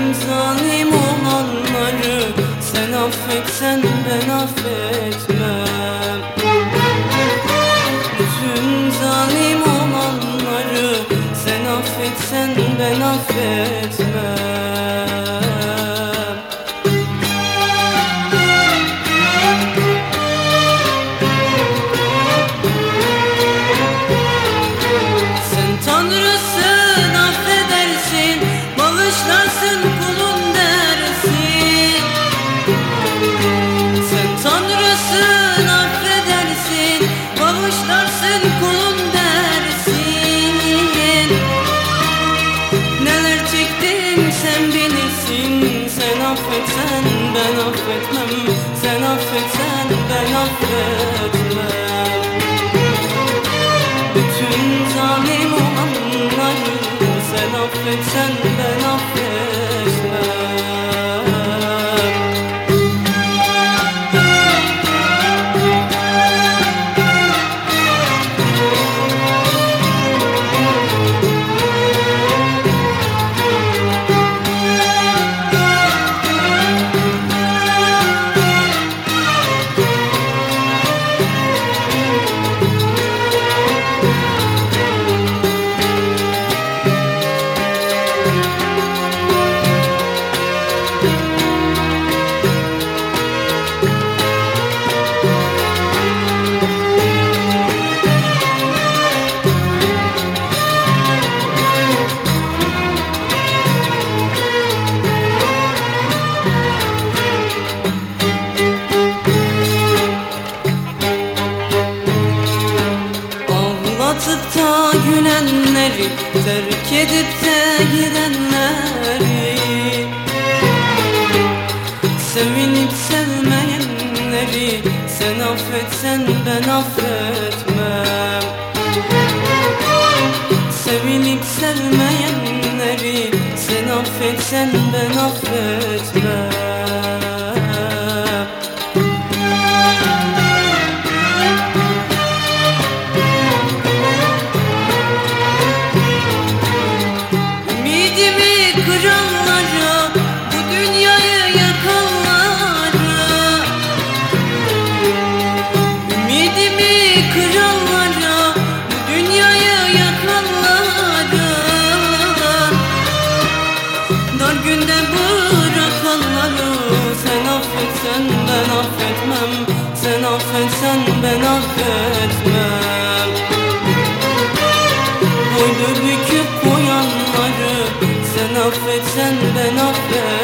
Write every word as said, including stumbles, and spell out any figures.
zalim olanları sen affetsen ben affetmem. Bütün zalim olanları sen affetsen ben affetmem. Tanrısın, affedersin, bağışlarsın kulun dersin. Sen Tanrısın, affedersin, bağışlarsın kulun dersin. Neler çektim sen bilirsin. Sen affetsen ben affetmem. Sen affetsen ben affetmem. Bütün zalim olanları sen affetsen ben affetmem. Ağlatıp da gülenleri, terk edip de gidenleri, sevinip sevmeyenleri sen affetsen ben affetmem. Sevinip sevmeyenleri sen affetsen ben affetmem. Kıranlara, bu dünyayı yakanlara, ümidimi kıranlara, bu dünyayı yakanlara, dar günde bırakanları sen affetsen ben affetmem. Sen affetsen ben affetmem. Boynu büküp koyanları sen affetsen ben affetmem.